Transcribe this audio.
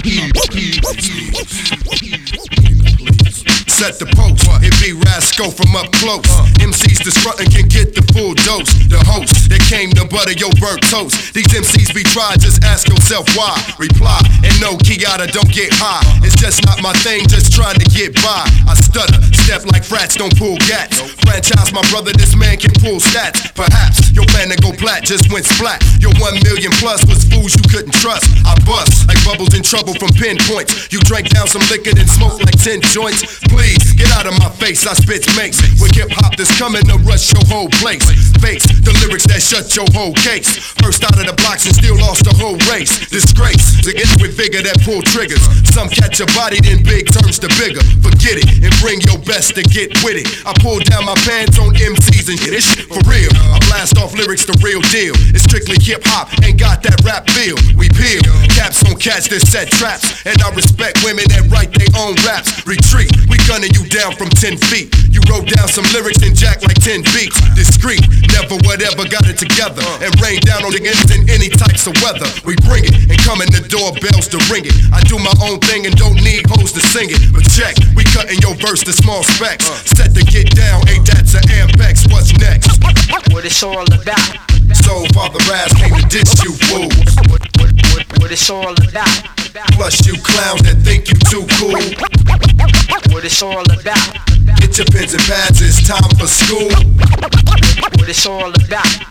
Set the post, it be Rasco from up close. MCs that's frontin' can get the full dose. The host that came to butter your burnt toast. These MCs be tried, just ask yourself why. Reply, and no, Kiata don't get high. It's just not my thing, just trying to get by. I stutter, step like frats, don't pull gats. Franchise my brother, this man can pull stats. Perhaps your plan to go plat just went splat. Your 1 million plus was fools you couldn't trust. I bust like bubbles in trouble from pinpoints. You drank down some liquor and smoked like 10 joints. Please, get out of my face, I spit makes. With hip-hop that's coming to rush your whole place. Face the lyrics that shut your whole case. First out of the blocks and still lost the whole race. Disgrace, to get with vigor that pull triggers. Some catch a body, then big turns to bigger. Forget it, and bring your best to get with it. I pull down my pants on MCs and hit this shit for real. I blast off lyrics, the real deal. It's strictly hip-hop, ain't got that rap feel. We peel, caps on cats that set traps. And I respect women that write their own raps. Retreat, we gunning you down from 10 feet. You wrote down some lyrics and jack like 10 beats. Discreet, never whatever, got it together. And rain down on niggas in any types of weather. We bring it, and come in the doorbells to ring it. I do my own thing and don't need hoes to sing it. But check, we cutting your verse to small specs. Set to get down, ain't that to Ampex, what's next? What it's all about. So Father Raz came to ditch you fools. What it's all about. Plus you clowns that think you too cool. What it's all about. Get your pens and pads, it's time for school. What it's all about.